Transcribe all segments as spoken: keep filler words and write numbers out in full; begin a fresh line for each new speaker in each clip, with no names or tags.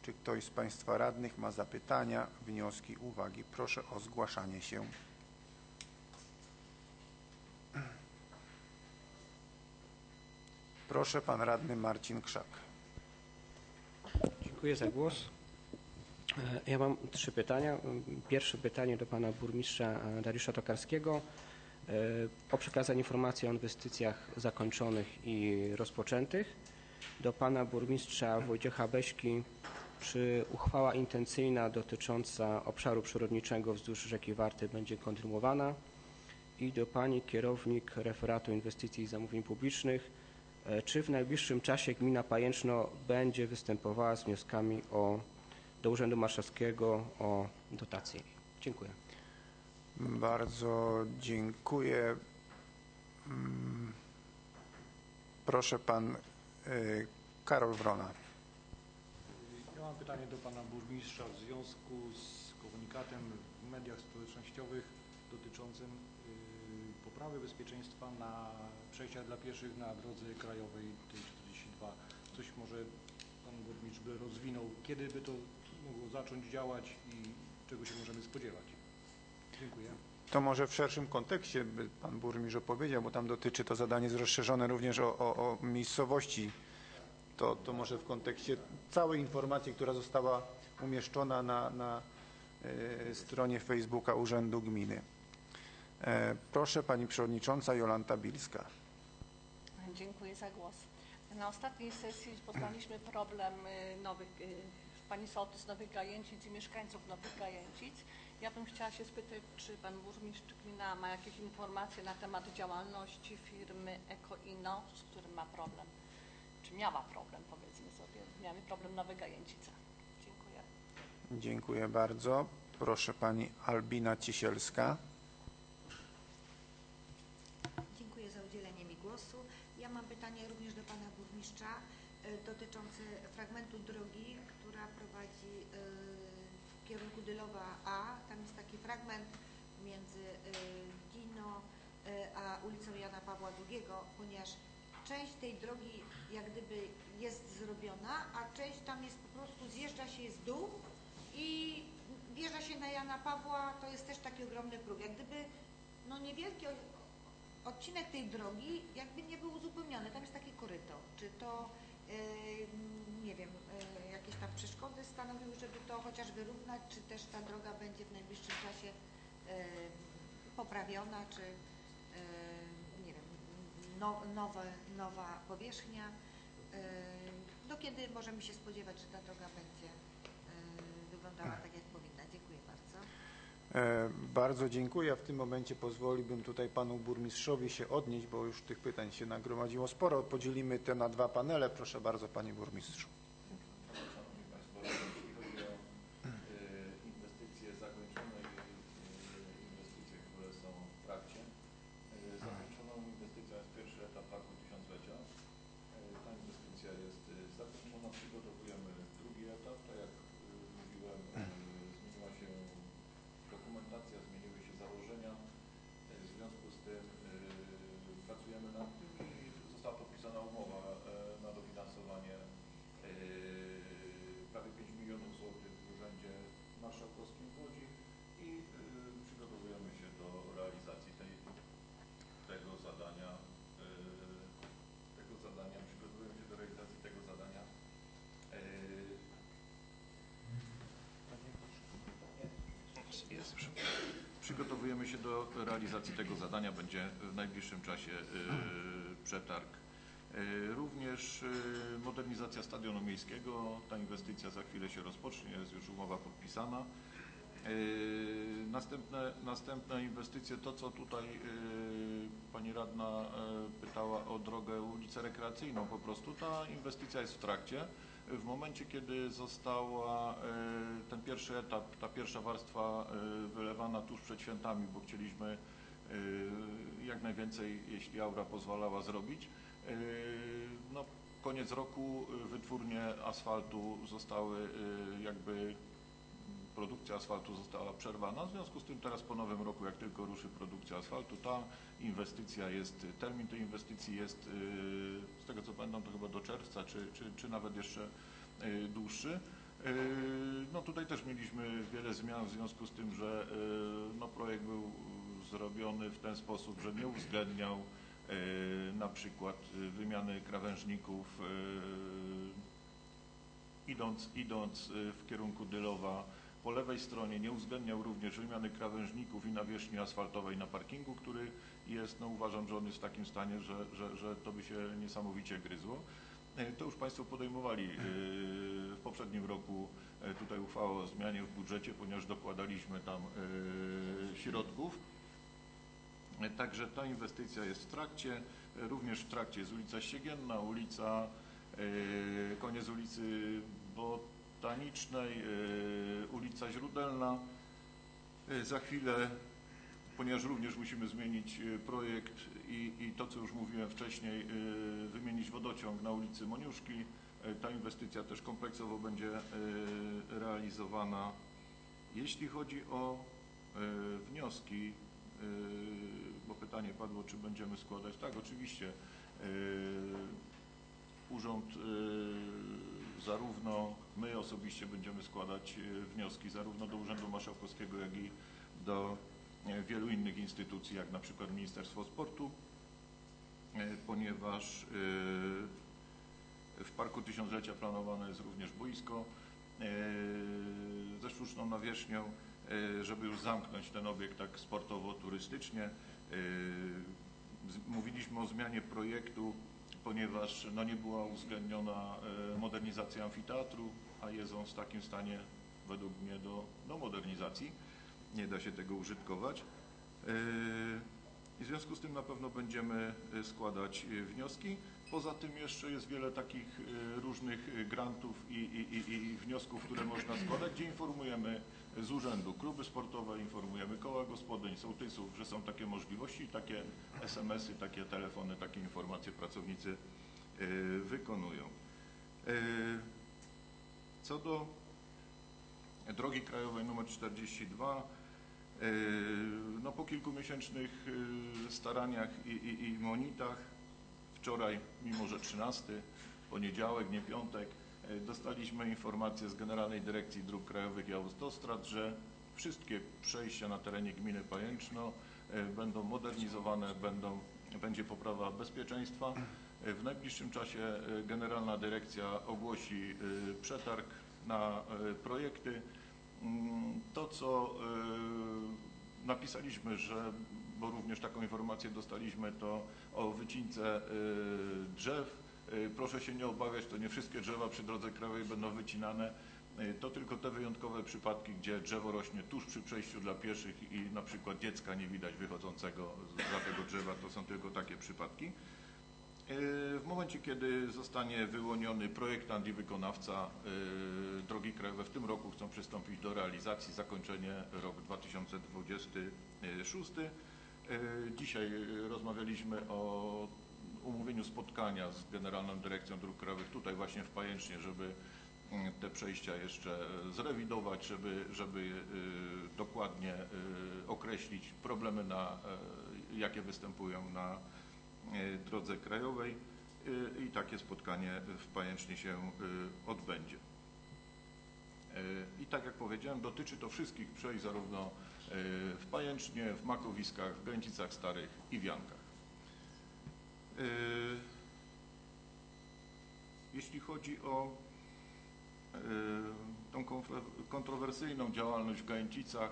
Czy ktoś z Państwa radnych ma zapytania, wnioski, uwagi? Proszę o zgłaszanie się. Proszę, Pan Radny Marcin Krzak.
Dziękuję za głos. Ja mam trzy pytania. Pierwsze pytanie do Pana Burmistrza Dariusza Tokarskiego o przekazanie informacji o inwestycjach zakończonych i rozpoczętych. Do Pana Burmistrza Wojciecha Beśki, czy uchwała intencyjna dotycząca obszaru przyrodniczego wzdłuż rzeki Warty będzie kontynuowana? I do Pani Kierownik Referatu Inwestycji i Zamówień Publicznych, czy w najbliższym czasie gmina Pajęczno będzie występowała z wnioskami o, do Urzędu Marszałkowskiego o dotację? Dziękuję.
Bardzo dziękuję. Proszę, Pan Karol Wrona.
Ja mam pytanie do Pana Burmistrza w związku z komunikatem w mediach społecznościowych dotyczącym poprawy bezpieczeństwa na przejściach dla pieszych na drodze krajowej T czterdzieści dwa. Coś może Pan Burmistrz by rozwinął, kiedy by to mogło zacząć działać i czego się możemy spodziewać? Dziękuję.
To może w szerszym kontekście by Pan Burmistrz opowiedział, bo tam dotyczy to zadanie jest rozszerzone również o, o, o miejscowości. To, to może w kontekście całej informacji, która została umieszczona na, na y, stronie Facebooka Urzędu Gminy. E, proszę, Pani Przewodnicząca Jolanta Bilska.
Dziękuję za głos. Na ostatniej sesji poznaliśmy problem nowych, Pani Sołtys Nowych Gajęcic i mieszkańców Nowych Gajęcic. Ja bym chciała się spytać, czy Pan Burmistrz Gmina ma jakieś informacje na temat działalności firmy Ekoino, z którym ma problem, czy miała problem, powiedzmy sobie, miały problem Nowe Gajęcice. Dziękuję.
Dziękuję bardzo. Proszę, Pani Albina Cisielska.
Dziękuję za udzielenie mi głosu. Ja mam pytanie również do Pana Burmistrza dotyczące fragmentu drogi, która prowadzi w kierunku Dylowa A. Tam jest taki fragment między Dino a ulicą Jana Pawła drugiego, ponieważ część tej drogi jak gdyby jest zrobiona, a część tam jest po prostu zjeżdża się z dół i wjeżdża się na Jana Pawła, to jest też taki ogromny próg. Jak gdyby no niewielki odcinek tej drogi jakby nie był uzupełniony, tam jest takie koryto. Czy to, yy, nie wiem, yy, jakieś tam przeszkody stanowiły, żeby to chociaż wyrównać, czy też ta droga będzie w najbliższym czasie yy, poprawiona, czy yy, nie wiem, no, nowe, nowa powierzchnia. Yy, do kiedy możemy się spodziewać, że ta droga będzie yy, wyglądała tak, jak powinna? Dziękuję bardzo.
E, bardzo dziękuję. W tym momencie pozwoliłbym tutaj Panu Burmistrzowi się odnieść, bo już tych pytań się nagromadziło sporo. Podzielimy te na dwa panele. Proszę bardzo, Panie Burmistrzu.
Szanowni Państwo, jeśli chodzi o inwestycje zakończone i inwestycje, które są w trakcie. Zakończoną inwestycją jest pierwszy etap Parku Tysiąclecia. Ta inwestycja jest zakończona. Przygotowujemy drugi etap. Tak jak mówiłem, zmieniła się dokumentacja, zmieniły się założenia. W związku z tym yy, pracujemy nad tym i została podpisana umowa yy, na dofinansowanie yy, prawie pięć milionów złotych w Urzędzie Marszałkowskim w Łodzi i yy, przygotowujemy się do realizacji tej, tego zadania. Yy, tego zadania, przygotowujemy się do realizacji tego zadania. Yy, Jest. Przygotowujemy się do realizacji tego zadania. Będzie w najbliższym czasie yy, przetarg. Yy, również yy, modernizacja stadionu miejskiego. Ta inwestycja za chwilę się rozpocznie. Jest już umowa podpisana. Yy, następne, następne inwestycje, to co tutaj yy, Pani Radna yy, pytała o drogę, ulicę rekreacyjną, po prostu ta inwestycja jest w trakcie. W momencie, kiedy została yy, ten pierwszy etap, ta pierwsza warstwa yy, wylewana tuż przed świętami, bo chcieliśmy yy, jak najwięcej, jeśli aura pozwalała, zrobić. Yy, no, koniec roku wytwórnie asfaltu zostały yy, jakby produkcja asfaltu została przerwana, w związku z tym teraz po nowym roku, jak tylko ruszy produkcja asfaltu, ta inwestycja jest, termin tej inwestycji jest, z tego co pamiętam, to chyba do czerwca, czy, czy, czy nawet jeszcze dłuższy. No tutaj też mieliśmy wiele zmian w związku z tym, że no, projekt był zrobiony w ten sposób, że nie uwzględniał na przykład wymiany krawężników idąc, idąc w kierunku Dylowa. Po lewej stronie nie uwzględniał również wymiany krawężników i nawierzchni asfaltowej na parkingu, który jest, no uważam, że on jest w takim stanie, że, że, że to by się niesamowicie gryzło. To już Państwo podejmowali w poprzednim roku tutaj uchwałę o zmianie w budżecie, ponieważ dokładaliśmy tam środków. Także ta inwestycja jest w trakcie. Również w trakcie jest ulica Ściegienna, ulica, koniec ulicy Botanicznej, ulica Źródelna. Za chwilę, ponieważ również musimy zmienić projekt i, i to, co już mówiłem wcześniej, wymienić wodociąg na ulicy Moniuszki. Ta inwestycja też kompleksowo będzie realizowana. Jeśli chodzi o wnioski, bo pytanie padło, czy będziemy składać. Tak, oczywiście. Urząd, zarówno my osobiście będziemy składać wnioski zarówno do Urzędu Marszałkowskiego, jak i do wielu innych instytucji, jak na przykład Ministerstwo Sportu, ponieważ w Parku Tysiąclecia planowane jest również boisko ze sztuczną nawierzchnią, żeby już zamknąć ten obiekt tak sportowo-turystycznie. Mówiliśmy o zmianie projektu, ponieważ no, nie była uwzględniona modernizacja amfiteatru, a jest on w takim stanie według mnie do, do modernizacji. Nie da się tego użytkować. I w związku z tym na pewno będziemy składać wnioski. Poza tym jeszcze jest wiele takich różnych grantów i, i, i wniosków, które można składać, gdzie informujemy z urzędu kluby sportowe, informujemy koła gospodyń, sołtysów, że są takie możliwości, takie es em esy, takie telefony, takie informacje pracownicy wykonują. Co do drogi krajowej nr czterdzieści dwa, no po kilkumiesięcznych staraniach i, i, i monitach, wczoraj, mimo że trzynasty, poniedziałek, nie piątek, dostaliśmy informację z Generalnej Dyrekcji Dróg Krajowych i Autostrad, że wszystkie przejścia na terenie gminy Pajęczno będą modernizowane, będą, będzie poprawa bezpieczeństwa. W najbliższym czasie Generalna Dyrekcja ogłosi przetarg na projekty. To, co napisaliśmy, że, bo również taką informację dostaliśmy, to o wycince drzew. Proszę się nie obawiać, to nie wszystkie drzewa przy drodze krajowej będą wycinane. To tylko te wyjątkowe przypadki, gdzie drzewo rośnie tuż przy przejściu dla pieszych i na przykład dziecka nie widać wychodzącego za tego drzewa, to są tylko takie przypadki. W momencie, kiedy zostanie wyłoniony projektant i wykonawca, drogi krajowe w tym roku chcą przystąpić do realizacji, zakończenie rok dwa tysiące dwudziesty szósty. Dzisiaj rozmawialiśmy o umówieniu spotkania z Generalną Dyrekcją Dróg Krajowych tutaj właśnie w Pajęcznie, żeby te przejścia jeszcze zrewidować, żeby, żeby dokładnie określić problemy, na, jakie występują na drodze krajowej i takie spotkanie w Pajęcznie się odbędzie. I tak jak powiedziałem, dotyczy to wszystkich przejść zarówno w Pajęcznie, w Makowiskach, w Gęcicach Starych i w Jankach. Jeśli chodzi o tą kontrowersyjną działalność w Gęcicach,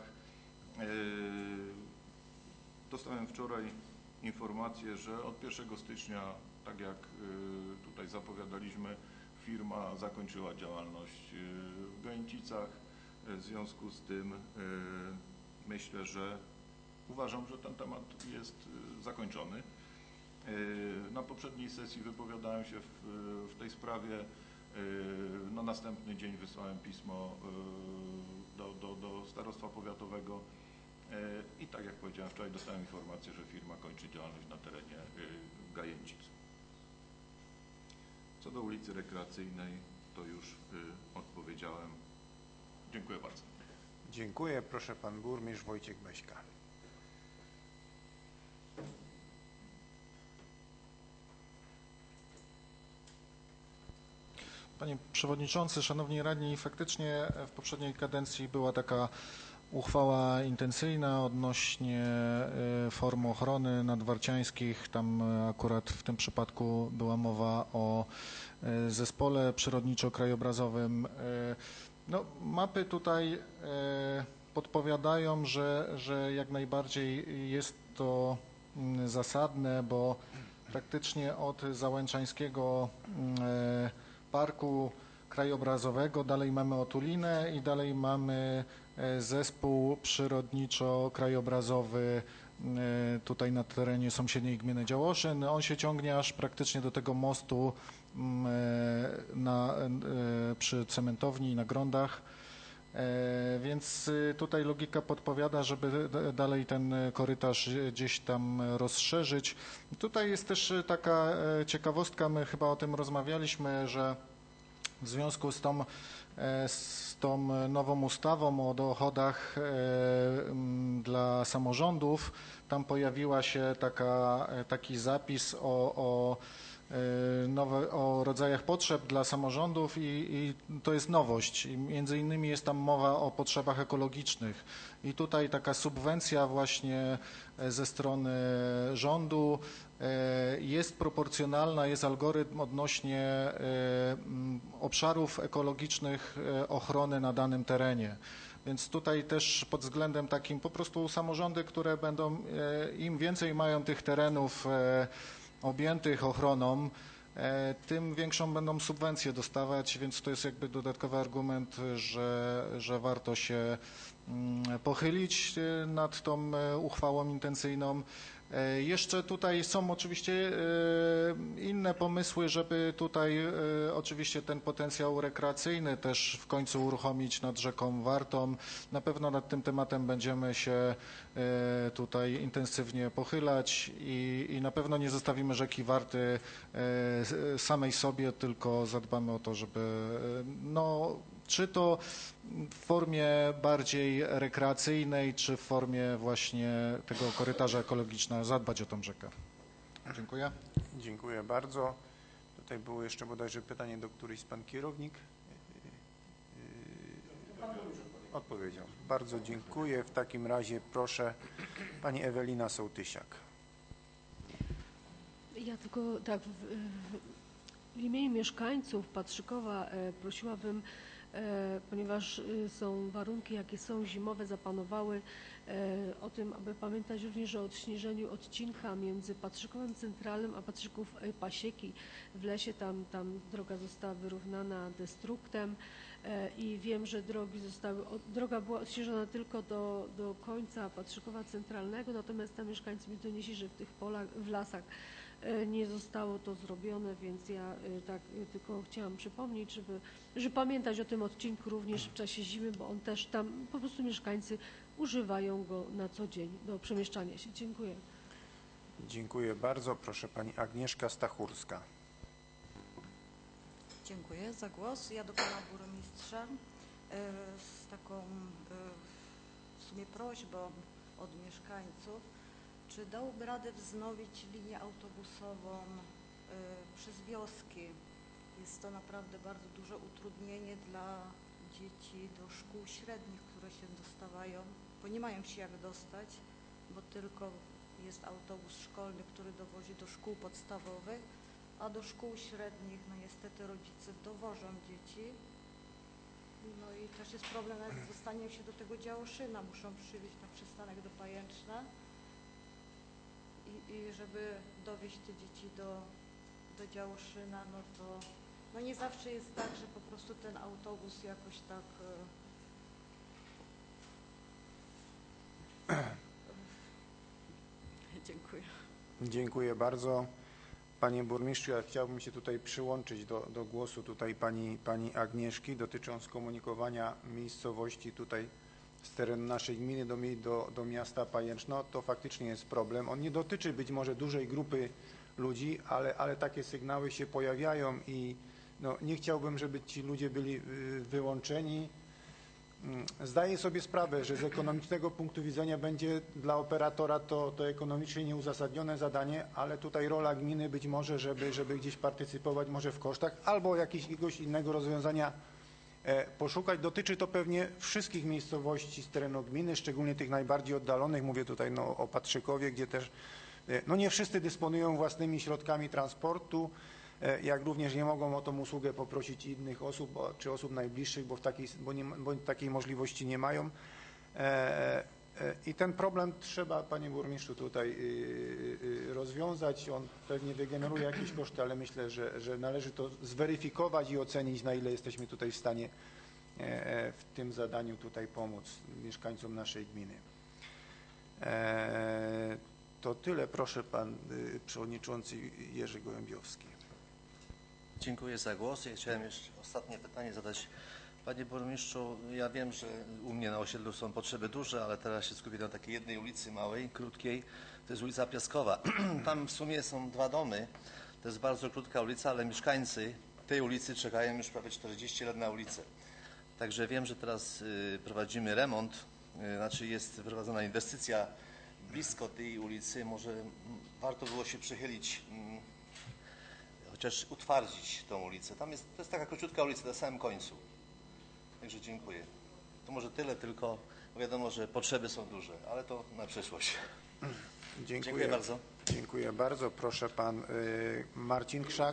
dostałem wczoraj informację, że od pierwszego stycznia, tak jak tutaj zapowiadaliśmy, firma zakończyła działalność w Gęcicach. W związku z tym myślę, że uważam, że ten temat jest zakończony. Na poprzedniej sesji wypowiadałem się w, w tej sprawie. Na następny dzień wysłałem pismo do, do, do starostwa powiatowego i tak jak powiedziałem, wczoraj dostałem informację, że firma kończy działalność na terenie Gajęcic. Co do ulicy Rekreacyjnej, to już odpowiedziałem. Dziękuję bardzo.
Dziękuję. Proszę pan burmistrz Wojciech Beśka.
Panie Panie Przewodniczący, Szanowni Radni, faktycznie w poprzedniej kadencji była taka uchwała intencyjna odnośnie form ochrony nadwarciańskich. Tam akurat w tym przypadku była mowa o zespole przyrodniczo-krajobrazowym. No, mapy tutaj podpowiadają, że, że jak najbardziej jest to zasadne, bo praktycznie od Załęczańskiego Parku Krajobrazowego dalej mamy Otulinę i dalej mamy zespół przyrodniczo-krajobrazowy tutaj na terenie sąsiedniej gminy Działoszyn. On się ciągnie aż praktycznie do tego mostu na, przy cementowni i na Grądach. Więc tutaj logika podpowiada, żeby dalej ten korytarz gdzieś tam rozszerzyć. Tutaj jest też taka ciekawostka, my chyba o tym rozmawialiśmy, że w związku z tą, z tą nową ustawą o dochodach dla samorządów, tam pojawiła się taka, taki zapis o, o Nowe, o rodzajach potrzeb dla samorządów i, i to jest nowość. I między innymi jest tam mowa o potrzebach ekologicznych i tutaj taka subwencja właśnie ze strony rządu jest proporcjonalna, jest algorytm odnośnie obszarów ekologicznych ochrony na danym terenie. Więc tutaj też pod względem takim po prostu samorządy, które będą, im więcej mają tych terenów objętych ochroną, tym większą będą subwencję dostawać, więc to jest jakby dodatkowy argument, że, że warto się pochylić nad tą uchwałą intencyjną. Jeszcze tutaj są oczywiście inne pomysły, żeby tutaj oczywiście ten potencjał rekreacyjny też w końcu uruchomić nad rzeką Wartą. Na pewno nad tym tematem będziemy się tutaj intensywnie pochylać i, i na pewno nie zostawimy rzeki Warty samej sobie, tylko zadbamy o to, żeby no, czy to w formie bardziej rekreacyjnej, czy w formie właśnie tego korytarza ekologicznego zadbać o tą rzekę. Dziękuję.
Dziękuję bardzo. Tutaj było jeszcze bodajże pytanie do którejś z pan kierownik. Odpowiedział. Bardzo dziękuję. W takim razie proszę pani Ewelina Sołtysiak.
Ja tylko tak w, w imieniu mieszkańców Patrzykowa e, prosiłabym, e, ponieważ e, są warunki, jakie są zimowe, zapanowały, e, o tym, aby pamiętać również o odśnieżeniu odcinka między Patrzykowem Centralnym a Patrzyków e, Pasieki. W lesie tam, tam droga została wyrównana destruktem e, i wiem, że drogi zostały, od, droga była odśnieżona tylko do, do końca Patrzykowa Centralnego, natomiast tam mieszkańcy mi donieśli, że w tych polach, w lasach nie zostało to zrobione, więc ja tak tylko chciałam przypomnieć, żeby, żeby pamiętać o tym odcinku również w czasie zimy, bo on też tam po prostu mieszkańcy używają go na co dzień do przemieszczania się. Dziękuję.
Dziękuję bardzo. Proszę pani Agnieszka Stachurska.
Dziękuję za głos. Ja do pana burmistrza z taką w sumie prośbą od mieszkańców. Czy dałby radę wznowić linię autobusową y, przez wioski? Jest to naprawdę bardzo duże utrudnienie dla dzieci do szkół średnich, które się dostawają, bo nie mają się jak dostać, bo tylko jest autobus szkolny, który dowozi do szkół podstawowych, a do szkół średnich, no niestety rodzice dowożą dzieci. No i też jest problem z dostaniem się do tego Działoszyna, muszą przywieźć na przystanek do Pajęczna. I, I żeby dowieźć te dzieci do, do Działoszyna, no to no nie zawsze jest tak, że po prostu ten autobus jakoś tak e... dziękuję.
Dziękuję bardzo. Panie burmistrzu, ja chciałbym się tutaj przyłączyć do, do głosu tutaj pani, pani Agnieszki dotycząc komunikowania miejscowości tutaj z terenu naszej gminy do, do, do miasta Pajęczno. To faktycznie jest problem. On nie dotyczy być może dużej grupy ludzi, ale, ale takie sygnały się pojawiają i no, nie chciałbym, żeby ci ludzie byli wyłączeni Zdaję sobie sprawę, że z ekonomicznego punktu widzenia będzie dla operatora to, to ekonomicznie nieuzasadnione zadanie, ale tutaj rola gminy być może, żeby, żeby gdzieś partycypować może w kosztach albo jakiegoś innego rozwiązania poszukać. Dotyczy to pewnie wszystkich miejscowości z terenu gminy, szczególnie tych najbardziej oddalonych. Mówię tutaj no, o Patrzykowie, gdzie też no, nie wszyscy dysponują własnymi środkami transportu, jak również nie mogą o tą usługę poprosić innych osób czy osób najbliższych, bo, w takiej, bo, nie, bo takiej możliwości nie mają. I ten problem trzeba, panie burmistrzu, tutaj rozwiązać. On pewnie wygeneruje jakieś koszty, ale myślę, że, że należy to zweryfikować i ocenić, na ile jesteśmy tutaj w stanie w tym zadaniu tutaj pomóc mieszkańcom naszej gminy. To tyle. Proszę, pan przewodniczący Jerzy Gołębiowski.
Dziękuję za głos. Ja chciałem jeszcze ostatnie pytanie zadać. Panie burmistrzu, ja wiem, że u mnie na osiedlu są potrzeby duże, ale teraz się skupię na takiej jednej ulicy małej, krótkiej. To jest ulica Piaskowa. Tam w sumie są dwa domy. To jest bardzo krótka ulica, ale mieszkańcy tej ulicy czekają już prawie czterdzieści lat na ulicę. Także wiem, że teraz y, prowadzimy remont, y, znaczy jest prowadzona inwestycja blisko tej ulicy. Może m, warto było się przychylić, m, chociaż utwardzić tą ulicę. Tam jest, to jest taka króciutka ulica na samym końcu. Także dziękuję. To może tyle tylko, bo wiadomo, że potrzeby są duże, ale to na przyszłość.
Dziękuję,
dziękuję bardzo.
Dziękuję bardzo. Proszę, pan y, Marcin Krzak.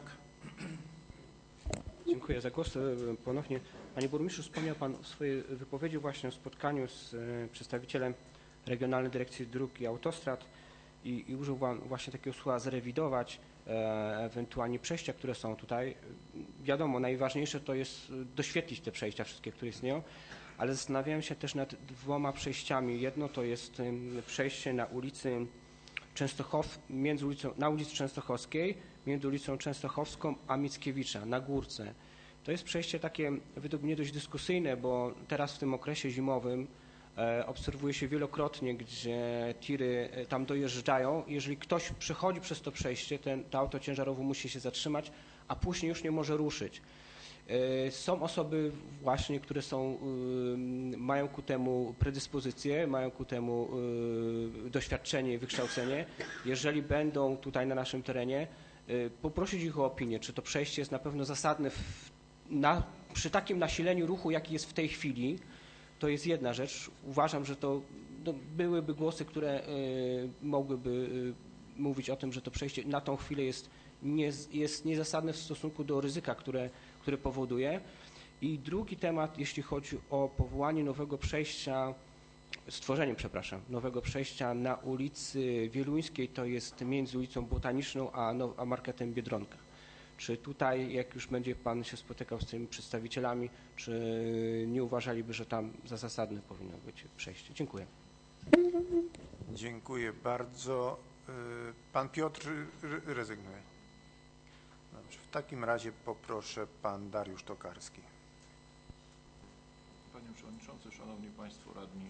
Dziękuję za głos. Ponownie, panie burmistrzu, wspomniał pan w swojej wypowiedzi właśnie o spotkaniu z y, przedstawicielem Regionalnej Dyrekcji Dróg i Autostrad i, i użył pan właśnie takiego słowa zrewidować e, ewentualnie przejścia, które są tutaj. Wiadomo, najważniejsze to jest doświetlić te przejścia wszystkie, które istnieją, ale zastanawiałem się też nad dwoma przejściami. Jedno to jest przejście na ulicy Częstochow, między ulicą, na ulicy Częstochowskiej, między ulicą Częstochowską a Mickiewicza na Górce. To jest przejście takie według mnie dość dyskusyjne, bo teraz w tym okresie zimowym e, obserwuje się wielokrotnie, gdzie tiry tam dojeżdżają. Jeżeli ktoś przechodzi przez to przejście, ten, to auto ciężarowe musi się zatrzymać, a później już nie może ruszyć. Są osoby właśnie, które są, mają ku temu predyspozycje, mają ku temu doświadczenie i wykształcenie. Jeżeli będą tutaj na naszym terenie, poprosić ich o opinię, czy to przejście jest na pewno zasadne w, na, przy takim nasileniu ruchu, jaki jest w tej chwili. To jest jedna rzecz. Uważam, że to no, byłyby głosy, które mogłyby mówić o tym, że to przejście na tą chwilę jest Nie, jest niezasadne w stosunku do ryzyka, które, które powoduje. I drugi temat, jeśli chodzi o powołanie nowego przejścia, stworzenie, przepraszam, nowego przejścia na ulicy Wieluńskiej, to jest między ulicą Botaniczną a, no, a marketem Biedronka. Czy tutaj, jak już będzie pan się spotykał z tymi przedstawicielami, czy nie uważaliby, że tam za zasadne powinno być przejście? Dziękuję.
Dziękuję bardzo. Pan Piotr rezygnuje. Dobrze, w takim razie poproszę pan Dariusz Tokarski.
Panie Przewodniczący, Szanowni Państwo Radni.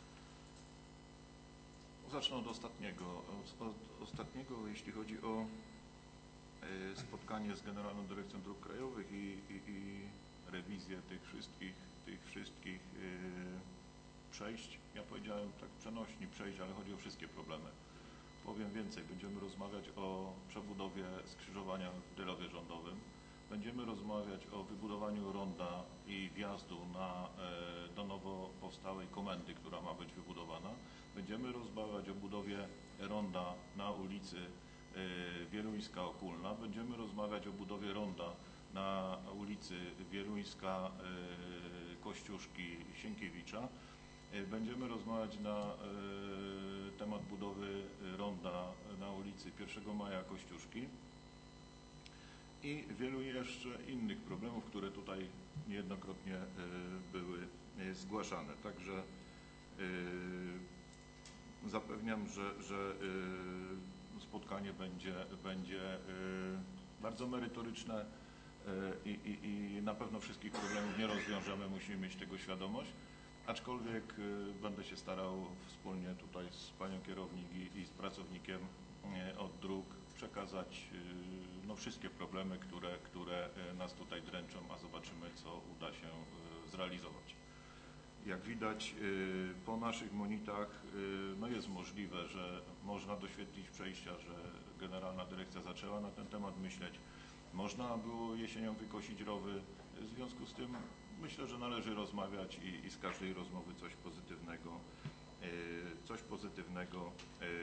Zacznę od ostatniego. Od ostatniego, jeśli chodzi o spotkanie z Generalną Dyrekcją Dróg Krajowych i, i, i rewizję tych wszystkich, tych wszystkich przejść. Ja powiedziałem tak przenośni przejść, ale chodzi o wszystkie problemy. Powiem więcej, będziemy rozmawiać o przebudowie skrzyżowania w Dylowie Rządowym. Będziemy rozmawiać o wybudowaniu ronda i wjazdu na, e, do nowo powstałej komendy, która ma być wybudowana. Będziemy rozmawiać o budowie ronda na ulicy e, Wieluńska Okulna. Będziemy rozmawiać o budowie ronda na ulicy Wieluńska e, Kościuszki Sienkiewicza. Będziemy rozmawiać na e, temat budowy ronda na ulicy pierwszego maja Kościuszki i wielu jeszcze innych problemów, które tutaj niejednokrotnie e, były e, zgłaszane. Także e, zapewniam, że, że e, spotkanie będzie, będzie e, bardzo merytoryczne e, i, i, i na pewno wszystkich problemów nie rozwiążemy, musimy mieć tego świadomość. Aczkolwiek y, będę się starał wspólnie tutaj z panią kierownik i, i z pracownikiem y, od dróg przekazać y, no, wszystkie problemy, które, które y, nas tutaj dręczą, a zobaczymy, co uda się y, zrealizować. Jak widać po naszych monitach, no jest możliwe, że można doświetlić przejścia, że Generalna Dyrekcja zaczęła na ten temat myśleć. Można było jesienią wykosić rowy. W związku z tym myślę, że należy rozmawiać i, i z każdej rozmowy coś pozytywnego, coś pozytywnego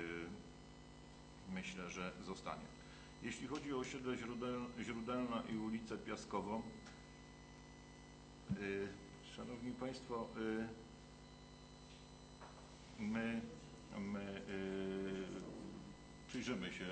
myślę, że zostanie. Jeśli chodzi o osiedle Źródel, Źródelna i ulicę Piaskową, Szanowni Państwo, my, my przyjrzymy się,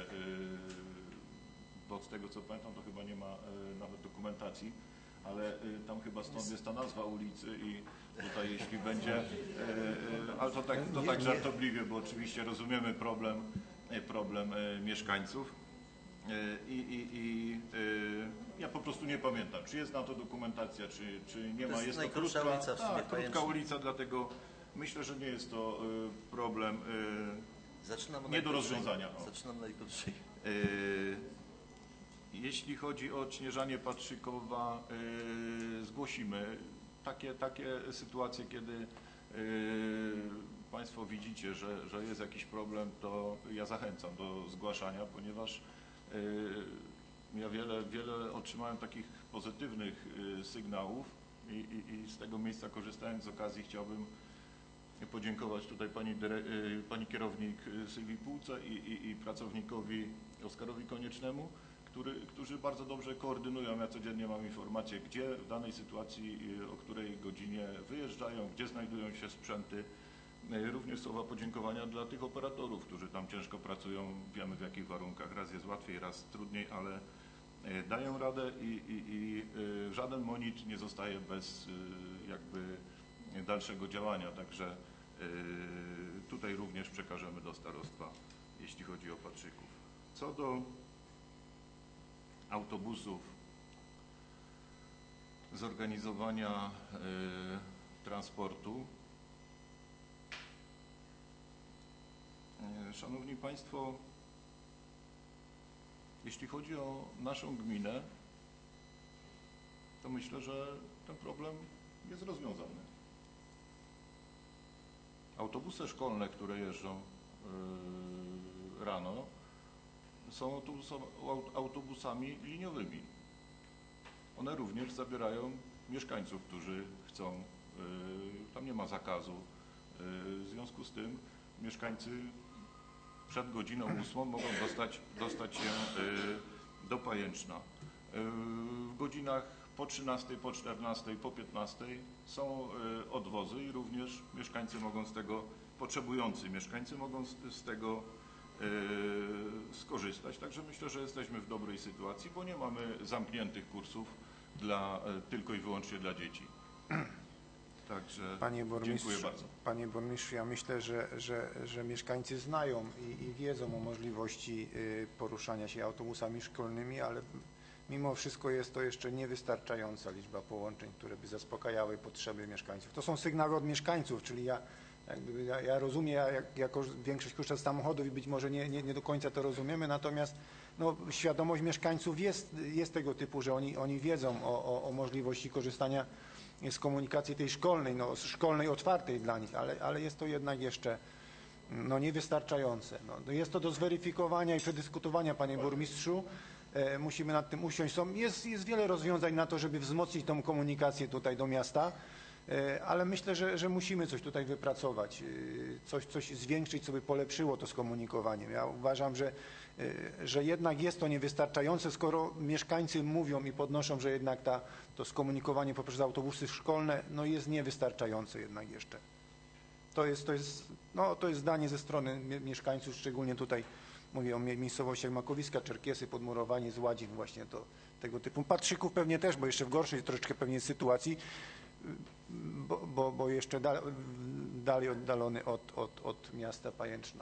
bo z tego co pamiętam, to chyba nie ma nawet dokumentacji, ale tam chyba stąd jest ta nazwa ulicy i tutaj jeśli będzie, ale to tak, to tak żartobliwie, bo oczywiście rozumiemy problem, problem mieszkańców. I, i, i ja po prostu nie pamiętam, czy jest na to dokumentacja, czy, czy nie ma.
To jest,
jest
najkrótsza
to krótka,
ulica w sumie,
tak, krótka ulica, dlatego myślę, że nie jest to problem
Zaczynam
nie do rozwiązania. O.
Zaczynam najkrótszej.
Jeśli chodzi o odśnieżanie Patrzykowa, zgłosimy takie, takie sytuacje, kiedy Państwo widzicie, że, że jest jakiś problem, to ja zachęcam do zgłaszania, ponieważ ja wiele, wiele otrzymałem takich pozytywnych sygnałów i, i, i z tego miejsca, korzystając z okazji, chciałbym podziękować tutaj pani, pani kierownik Sylwii Półce i, i, i pracownikowi Oskarowi Koniecznemu, który, którzy bardzo dobrze koordynują. Ja codziennie mam informację, gdzie w danej sytuacji, o której godzinie wyjeżdżają, gdzie znajdują się sprzęty. Również słowa podziękowania dla tych operatorów, którzy tam ciężko pracują, wiemy w jakich warunkach, raz jest łatwiej, raz trudniej, ale dają radę i, i, i żaden monit nie zostaje bez jakby dalszego działania, także tutaj również przekażemy do starostwa, jeśli chodzi o Patrzyków. Co do autobusów, zorganizowania transportu, Szanowni Państwo, jeśli chodzi o naszą gminę, to myślę, że ten problem jest rozwiązany. Autobusy szkolne, które jeżdżą yy, rano, są autobusami liniowymi. One również zabierają mieszkańców, którzy chcą, yy, tam nie ma zakazu. Yy, w związku z tym mieszkańcy przed godziną ósmą mogą dostać, dostać się y, do Pajęczna. Y, w godzinach po trzynastej, po czternastej, po piętnastej są y, odwozy i również mieszkańcy mogą z tego, potrzebujący mieszkańcy mogą z, z tego y, skorzystać. Także myślę, że jesteśmy w dobrej sytuacji, bo nie mamy zamkniętych kursów dla, y, tylko i wyłącznie dla dzieci. Także
Panie burmistrzu,
dziękuję bardzo.
Panie burmistrzu, ja myślę, że, że, że mieszkańcy znają i, i wiedzą o możliwości poruszania się autobusami szkolnymi, ale mimo wszystko jest to jeszcze niewystarczająca liczba połączeń, które by zaspokajały potrzeby mieszkańców. To są sygnały od mieszkańców, czyli ja, jakby, ja, ja rozumiem, ja jak, jako większość korzysta z samochodów i być może nie, nie, nie do końca to rozumiemy, natomiast no, świadomość mieszkańców jest, jest tego typu, że oni, oni wiedzą o, o, o możliwości korzystania z komunikacji tej szkolnej, no, szkolnej otwartej dla nich, ale, ale jest to jednak jeszcze no, niewystarczające. No, jest to do zweryfikowania i przedyskutowania, panie burmistrzu. E, musimy nad tym usiąść. Są, jest, jest wiele rozwiązań na to, żeby wzmocnić tą komunikację tutaj do miasta, e, ale myślę, że, że musimy coś tutaj wypracować, e, coś, coś zwiększyć, co by polepszyło to skomunikowanie. Ja uważam, że że jednak jest to niewystarczające, skoro mieszkańcy mówią i podnoszą, że jednak ta, to skomunikowanie poprzez autobusy szkolne no jest niewystarczające jednak jeszcze. To jest, to jest, no, to jest zdanie ze strony mieszkańców, szczególnie tutaj mówię o miejscowościach Makowiska, Czerkiesy, Podmurowanie, Zładzin, właśnie to, tego typu. Patrzyków pewnie też, bo jeszcze w gorszej troszeczkę pewnie sytuacji, bo, bo, bo jeszcze dalej, dalej oddalony od, od, od miasta Pajęczna.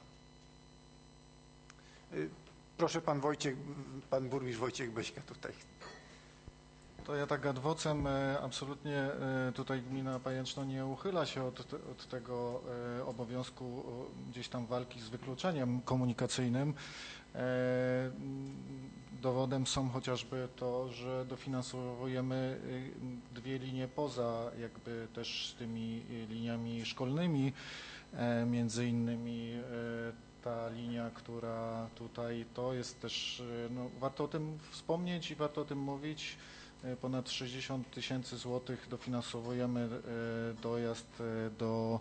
Proszę pan Wojciech, pan burmistrz Wojciech Beśka tutaj.
To ja tak ad vocem e, absolutnie e, tutaj gmina Pajęczno nie uchyla się od, od tego e, obowiązku o, gdzieś tam walki z wykluczeniem komunikacyjnym. E, Dowodem są chociażby to, że dofinansowujemy e, dwie linie poza jakby też tymi liniami szkolnymi, e, między innymi e, ta linia, która tutaj to jest też, no, warto o tym wspomnieć i warto o tym mówić. Ponad sześćdziesiąt tysięcy złotych dofinansowujemy dojazd do,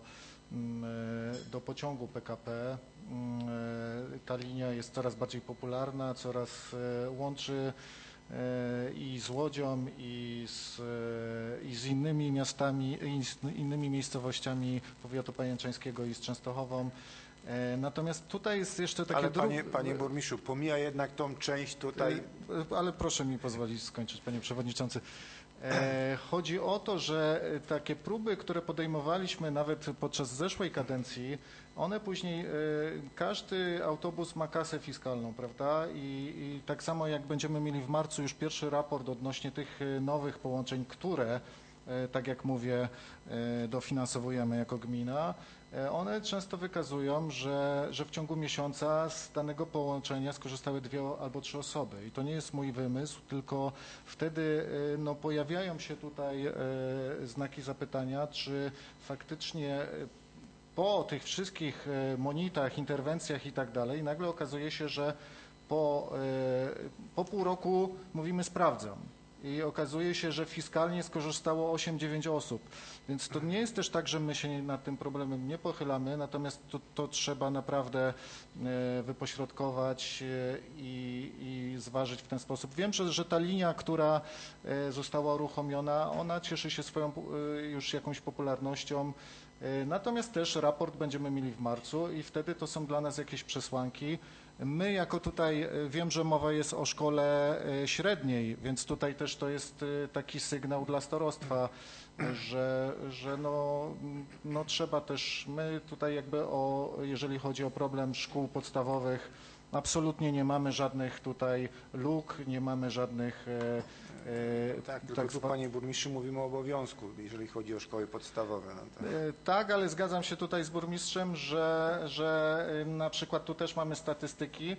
do pociągu P K P. Ta linia jest coraz bardziej popularna, coraz łączy i z Łodzią, i z, i z innymi miastami, i z innymi miejscowościami powiatu pajęczańskiego i z Częstochową. Natomiast tutaj jest jeszcze takie...
Ale
dru...
panie, panie burmistrzu, pomija jednak tą część tutaj...
Ale proszę mi pozwolić skończyć, panie przewodniczący. Chodzi o to, że takie próby, które podejmowaliśmy nawet podczas zeszłej kadencji, one później, każdy autobus ma kasę fiskalną, prawda? I, i tak samo jak będziemy mieli w marcu już pierwszy raport odnośnie tych nowych połączeń, które, tak jak mówię, dofinansowujemy jako gmina, one często wykazują, że, że w ciągu miesiąca z danego połączenia skorzystały dwie albo trzy osoby. I to nie jest mój wymysł, tylko wtedy no, pojawiają się tutaj znaki zapytania, czy faktycznie po tych wszystkich monitach, interwencjach i tak dalej, nagle okazuje się, że po, po pół roku mówimy sprawdzam. I okazuje się, że fiskalnie skorzystało osiem dziewięć osób. Więc to nie jest też tak, że my się nad tym problemem nie pochylamy, natomiast to, to trzeba naprawdę wypośrodkować i, i zważyć w ten sposób. Wiem, że, że ta linia, która została uruchomiona, ona cieszy się swoją już jakąś popularnością. Natomiast też raport będziemy mieli w marcu i wtedy to są dla nas jakieś przesłanki. My jako tutaj, wiem, że mowa jest o szkole średniej, więc tutaj też to jest taki sygnał dla starostwa, że, że no, no trzeba też, my tutaj jakby o, jeżeli chodzi o problem szkół podstawowych, absolutnie nie mamy żadnych tutaj luk, nie mamy żadnych...
E, tak, tylko tak tu, panie burmistrzu, mówimy o obowiązku, jeżeli chodzi o szkoły podstawowe. No to...
e, tak, ale zgadzam się tutaj z burmistrzem, że, że na przykład tu też mamy statystyki,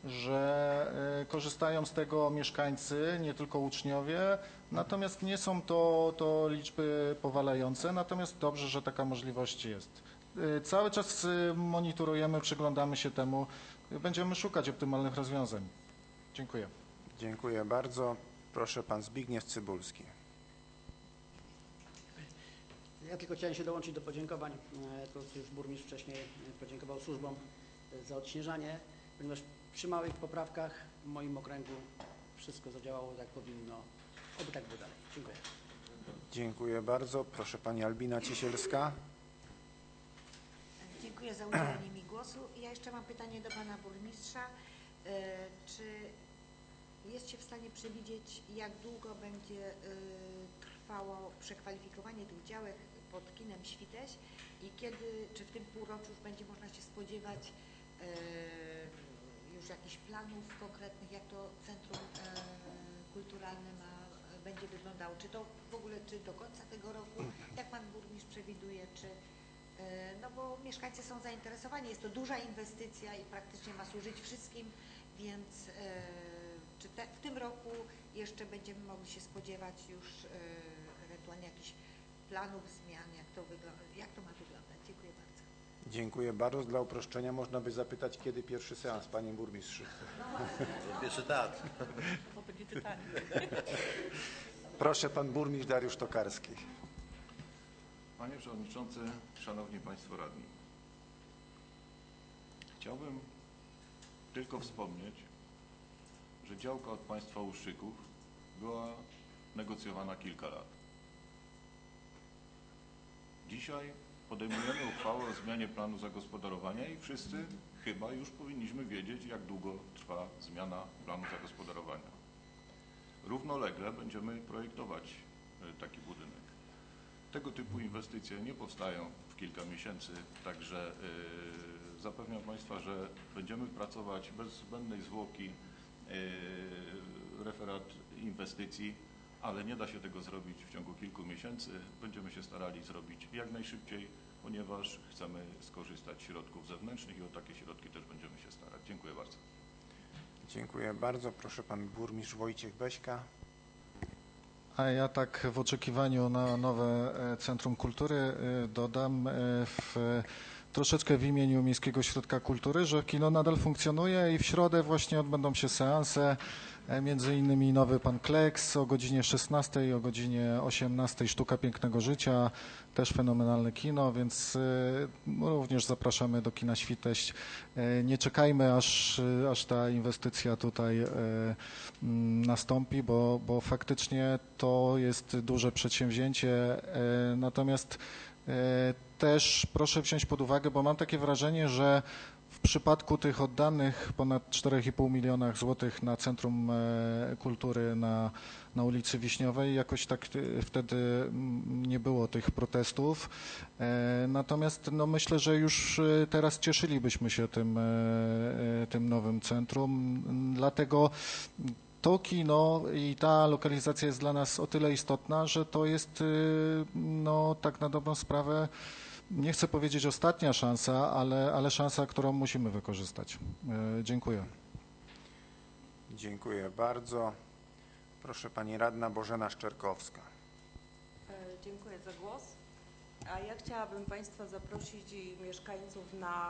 że korzystają z tego mieszkańcy, nie tylko uczniowie, natomiast nie są to, to liczby powalające, natomiast dobrze, że taka możliwość jest. Cały czas monitorujemy, przyglądamy się temu, będziemy szukać optymalnych rozwiązań. Dziękuję.
Dziękuję bardzo. Proszę, pan Zbigniew Cybulski.
Ja tylko chciałem się dołączyć do podziękowań. To już burmistrz wcześniej podziękował służbom za odśnieżanie, ponieważ przy małych poprawkach w moim okręgu wszystko zadziałało jak powinno. Oby tak było dalej. Dziękuję.
Dziękuję bardzo. Proszę, pani Albina Ciesielska.
Dziękuję za udzielenie mi głosu. Ja jeszcze mam pytanie do pana burmistrza. Czy jest się w stanie przewidzieć, jak długo będzie trwało przekwalifikowanie tych działek pod kinem Świteś i kiedy, czy w tym półroczu już będzie można się spodziewać już jakichś planów konkretnych, jak to centrum kulturalne ma, będzie wyglądało? Czy to w ogóle, czy do końca tego roku, jak pan burmistrz przewiduje, czy, no bo mieszkańcy są zainteresowani, jest to duża inwestycja i praktycznie ma służyć wszystkim, więc czy te, w tym roku jeszcze będziemy mogli się spodziewać już ewentualnie jakichś planów zmian, jak to, wygląda, jak to ma wyglądać? Dziękuję bardzo.
Dziękuję bardzo. Dla uproszczenia można by zapytać, kiedy pierwszy seans, panie burmistrzu.
Pierwszy teatr.
To będzie pytanie.
Proszę, pan burmistrz Dariusz Tokarski.
Panie przewodniczący, szanowni państwo radni. Chciałbym tylko wspomnieć, że działka od państwa Łuszczyków była negocjowana kilka lat. Dzisiaj podejmujemy uchwałę o zmianie planu zagospodarowania i wszyscy chyba już powinniśmy wiedzieć, jak długo trwa zmiana planu zagospodarowania. Równolegle będziemy projektować taki budynek. Tego typu inwestycje nie powstają w kilka miesięcy, także yy, zapewniam państwa, że będziemy pracować bez zbędnej zwłoki. Yy, referat inwestycji ale nie da się tego zrobić w ciągu kilku miesięcy. Będziemy się starali zrobić jak najszybciej, ponieważ chcemy skorzystać z środków zewnętrznych i o takie środki też będziemy się starać. Dziękuję bardzo.
Dziękuję bardzo. Proszę pan burmistrz Wojciech Beśka.
A ja tak w oczekiwaniu na nowe Centrum Kultury dodam w, troszeczkę w imieniu Miejskiego Ośrodka Kultury, że kino nadal funkcjonuje i w środę właśnie odbędą się seanse, między innymi nowy Pan Kleks o godzinie szesnastej, o godzinie osiemnastej Sztuka Pięknego Życia, też fenomenalne kino, więc również zapraszamy do kina Świteś. Nie czekajmy, aż, aż ta inwestycja tutaj nastąpi, bo, bo faktycznie to jest duże przedsięwzięcie, natomiast też proszę wziąć pod uwagę, bo mam takie wrażenie, że w przypadku tych oddanych ponad cztery i pół miliona złotych na Centrum Kultury na, na ulicy Wiśniowej jakoś tak wtedy nie było tych protestów. Natomiast no myślę, że już teraz cieszylibyśmy się tym, tym nowym centrum. Dlatego to kino i ta lokalizacja jest dla nas o tyle istotna, że to jest no tak na dobrą sprawę, nie chcę powiedzieć ostatnia szansa, ale, ale szansa, którą musimy wykorzystać. Dziękuję.
Dziękuję bardzo. Proszę pani radna Bożena Szczerkowska.
Dziękuję za głos. A ja chciałabym Państwa zaprosić i mieszkańców na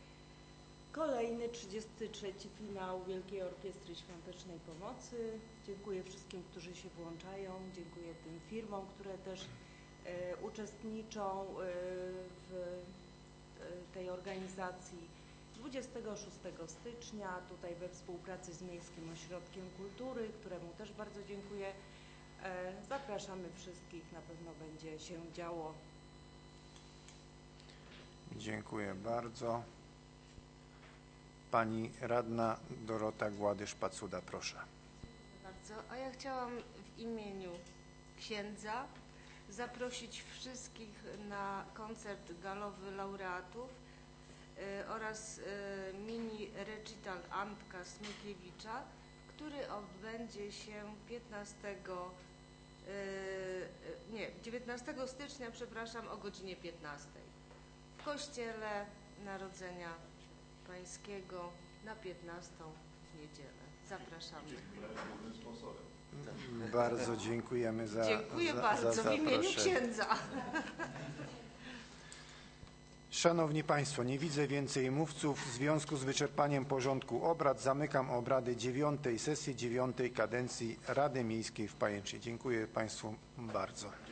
kolejny trzydziesty trzeci finał Wielkiej Orkiestry Świątecznej Pomocy. Dziękuję wszystkim, którzy się włączają. Dziękuję tym firmom, które też e, uczestniczą e, w e, tej organizacji. dwudziestego szóstego stycznia tutaj we współpracy z Miejskim Ośrodkiem Kultury, któremu też bardzo dziękuję. E, zapraszamy wszystkich, na pewno będzie się działo.
Dziękuję bardzo. Pani radna Dorota Gładysz-Pacuda, proszę.
Bardzo. A ja chciałam w imieniu księdza zaprosić wszystkich na koncert galowy laureatów y, oraz y, mini recital Antka Smykiewicza, który odbędzie się piętnastego y, nie, dziewiętnastego stycznia, przepraszam, o godzinie piętnastej w Kościele Narodzenia Pańskiego na piętnastą w niedzielę. Zapraszamy.
Bardzo dziękujemy za
Dziękuję
za,
bardzo
za
w imieniu księdza.
Szanowni Państwo, nie widzę więcej mówców. W związku z wyczerpaniem porządku obrad zamykam obrady dziewiątej sesji, dziewiątej kadencji Rady Miejskiej w Pajęczynie. Dziękuję Państwu bardzo.